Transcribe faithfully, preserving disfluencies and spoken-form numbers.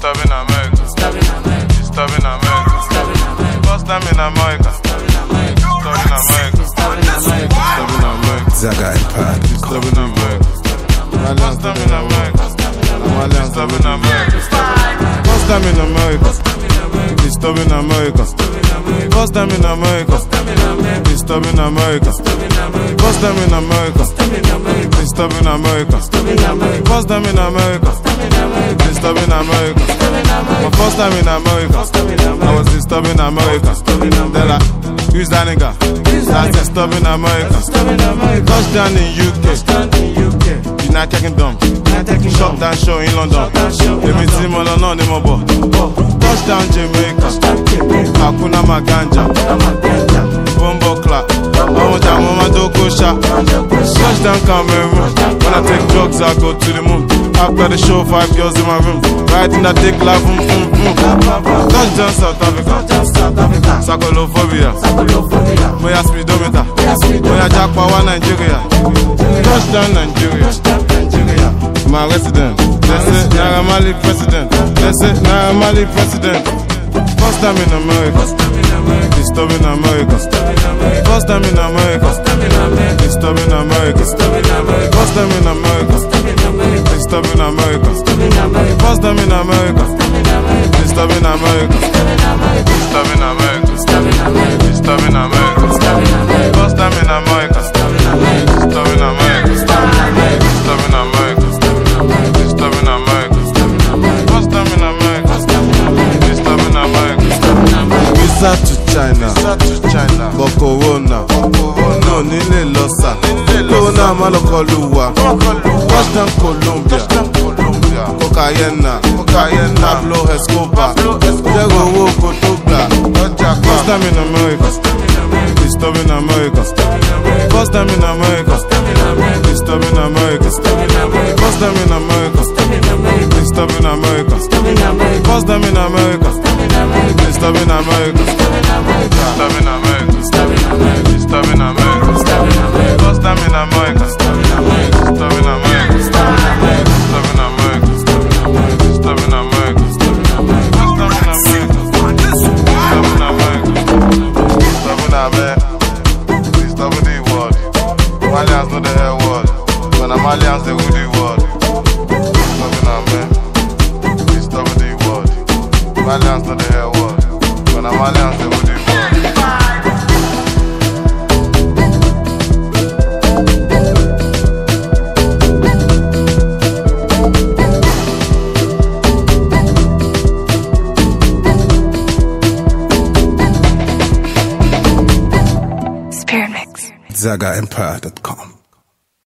Disturbing America. Disturbing America. First time in America. Disturbing America. Disturbing America. Zaga Empire. Disturbing America. First time in America. Disturbing America. First time in America. Disturbing America. First time in America. Disturbing America. First time in America. Disturbing America. First time in America. Disturbing America. My first time in America, I was disturbing America. They're like, who's that nigga? That's disturbing America. Touchdown in U K, United Kingdom. Shut down show in London. Let me see my London in my boy. Touchdown Jamaica, Hakuna Maganja, Bombo Clap. Mama jam, mama do go shot. Touchdown Cameroon. When I take drugs, I go to the moon. After the show, five girls in my room. Riding that dick like boom, boom, boom. Touchdown South Africa. Sakolophobia. Moya speedometer. Moya jack power Nigeria. Touchdown Nigeria. My resident. They say Naira Marley president. They say Naira Marley president. First time in America. Disturbing America. First time in America. Disturbing America. First time in America. Disturbing America. First time in America. Disturbing America. Disturbing America. Disturbing America. First time in America. Disturbing America. Disturbing America. Disturbing America. First time in America. Disturbing America. Visa to China, China, but Corona, no nile losa, Corona malokoluwa, Touchdown Colombia, Cocaine, Cocaine, Pablo Escobar, Tego Kotogla. First time in America, disturbing America. First time in America, disturbing America. First time in America, disturbing America. First time in America, disturbing America. Disturbing America. Disturbing America. First time in America. Disturbing America. Disturbing America. Disturbing America. First time in America. Disturbing America. Disturbing America. Disturbing the world. Malians know the hell world. When I'm Malians, they will the world. Disturbing America. Disturbing the world. Malians know the hell world. When I'm Malians, they will the world. Zaga Empire dot com